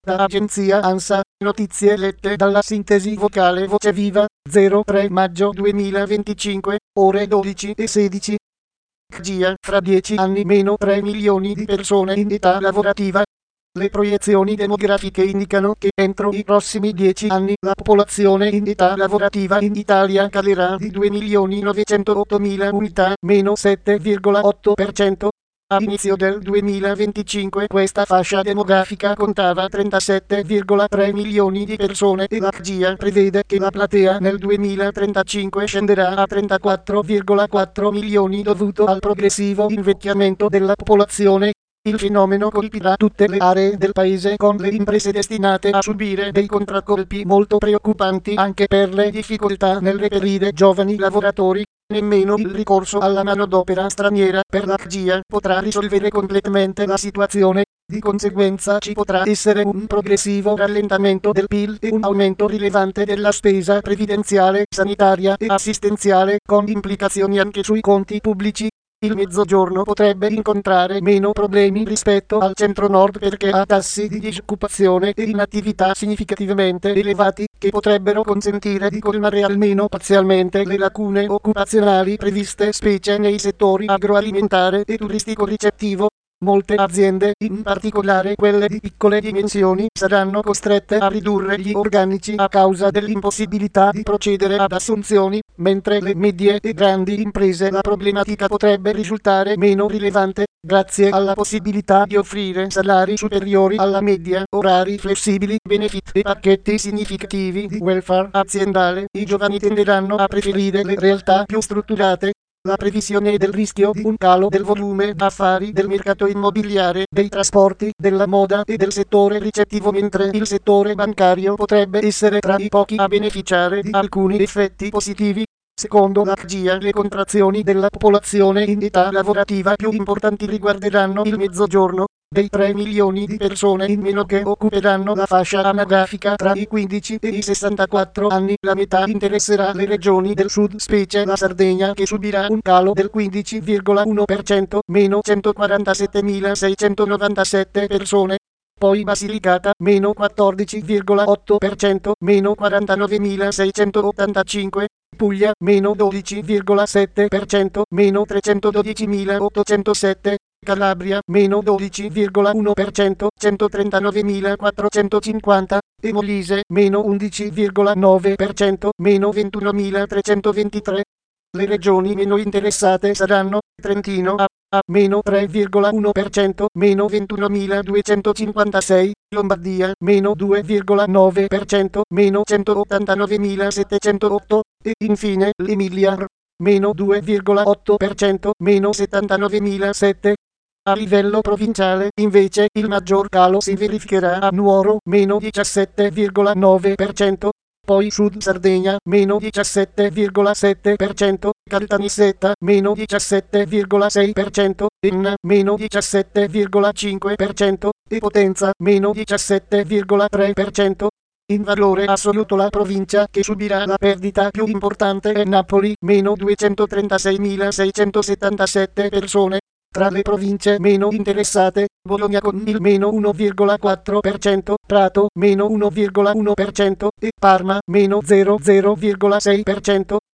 Da agenzia ANSA, notizie lette dalla sintesi vocale Voce Viva, 03 maggio 2025, ore 12:16. GIA, fra 10 anni meno 3 milioni di persone in età lavorativa. Le proiezioni demografiche indicano che entro i prossimi 10 anni la popolazione in età lavorativa in Italia calerà di 2.908.000 unità, meno 7,8%. A inizio del 2025 questa fascia demografica contava 37,3 milioni di persone e la GIA prevede che la platea nel 2035 scenderà a 34,4 milioni dovuto al progressivo invecchiamento della popolazione. Il fenomeno colpirà tutte le aree del paese con le imprese destinate a subire dei contraccolpi molto preoccupanti anche per le difficoltà nel reperire giovani lavoratori. Nemmeno il ricorso alla manodopera straniera per la GIA potrà risolvere completamente la situazione. Di conseguenza ci potrà essere un progressivo rallentamento del PIL e un aumento rilevante della spesa previdenziale, sanitaria e assistenziale, con implicazioni anche sui conti pubblici. Il Mezzogiorno potrebbe incontrare meno problemi rispetto al centro-nord perché ha tassi di disoccupazione e inattività significativamente elevati, che potrebbero consentire di colmare almeno parzialmente le lacune occupazionali previste specie nei settori agroalimentare e turistico-ricettivo. Molte aziende, in particolare quelle di piccole dimensioni, saranno costrette a ridurre gli organici a causa dell'impossibilità di procedere ad assunzioni, mentre le medie e grandi imprese la problematica potrebbe risultare meno rilevante, grazie alla possibilità di offrire salari superiori alla media, orari flessibili, benefit e pacchetti significativi di welfare aziendale. I giovani tenderanno a preferire le realtà più strutturate. La previsione del rischio di un calo del volume d'affari del mercato immobiliare, dei trasporti, della moda e del settore ricettivo, mentre il settore bancario potrebbe essere tra i pochi a beneficiare di alcuni effetti positivi. Secondo la GIA, le contrazioni della popolazione in età lavorativa più importanti riguarderanno il Mezzogiorno. Dei 3 milioni di persone in meno che occuperanno la fascia anagrafica tra i 15 e i 64 anni, la metà interesserà le regioni del sud, specie la Sardegna, che subirà un calo del 15,1%, meno 147.697 persone. Poi Basilicata, meno 14,8%, meno 49.685. Puglia, meno 12,7%, meno 312.807. Calabria, meno 12,1%, 139.450, e Molise, meno 11,9%, meno 21.323. Le regioni meno interessate saranno Trentino a meno 3,1%, meno 21.256, Lombardia, meno 2,9%, meno 189.708, e infine l'Emilia, meno 2,8%, meno 79.007. A livello provinciale, invece, il maggior calo si verificherà a Nuoro, meno 17,9%, poi Sud Sardegna, meno 17,7%, Caltanissetta, meno 17,6%, Enna, meno 17,5%, e Potenza, meno 17,3%. In valore assoluto la provincia che subirà la perdita più importante è Napoli, meno 236.677 persone. Tra le province meno interessate, Bologna con il meno 1,4%, Prato meno 1,1% e Parma meno 0,6%.